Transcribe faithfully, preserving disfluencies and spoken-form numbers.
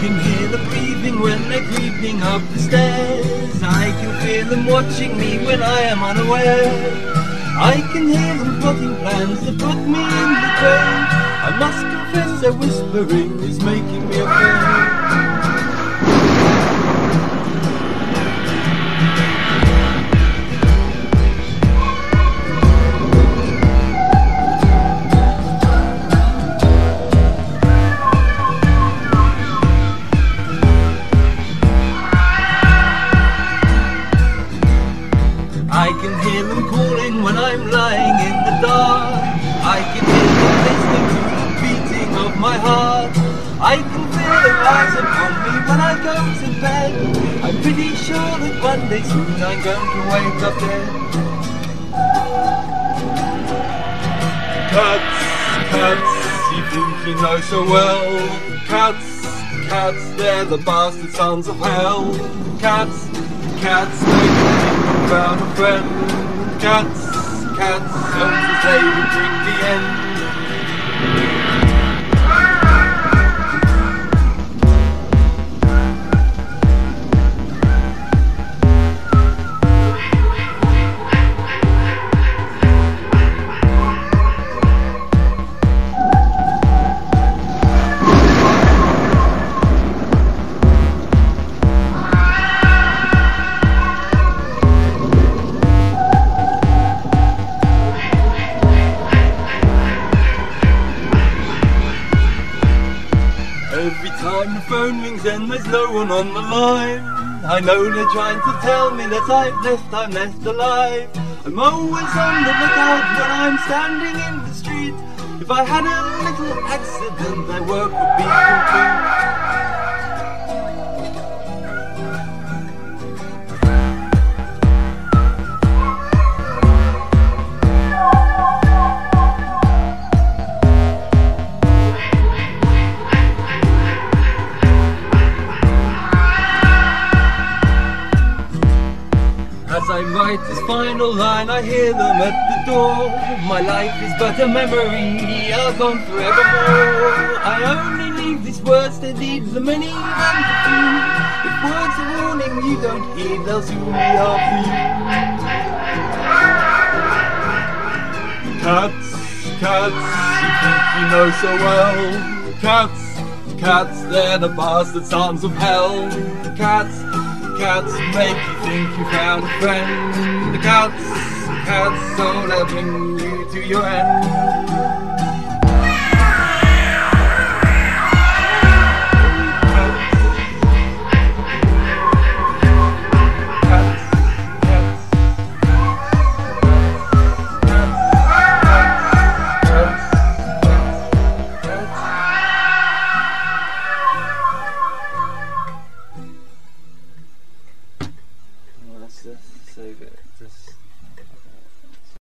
can hear the breathing when they're creeping up the stairs. I can feel them watching me when I am unaware. I can hear them plotting plans to put me in the grave. I must confess their whispering is making me afraid. I can hear them calling when I'm lying in the dark. I can hear them listening to the beating of my heart. I can feel their eyes upon me when I go to bed. I'm pretty sure that one day soon I'm going to wake up dead. Cats, cats, you think you know so well. Cats, cats, they're the bastard sons of hell. Cats, cats, make me think I found a friend. Cats, cats, hope that they will bring the end. Every time the phone rings and there's no one on the line, I know they're trying to tell me that I've left, I'm left alive. I'm always on the lookout when I'm standing in the street. If I had a little accident, my work would be complete. As I write this final line, I hear them at the door. My life is but a memory, I'll gone forevermore. I only leave these words to lead the many and the few. If words of warning you don't heed, they'll soon be after you. Cats, cats, you think you know so well. Cats, cats, they're the bastard sons of hell. Cats, cats make you think you found a friend. The cats, cats, so they'll bring you to your end.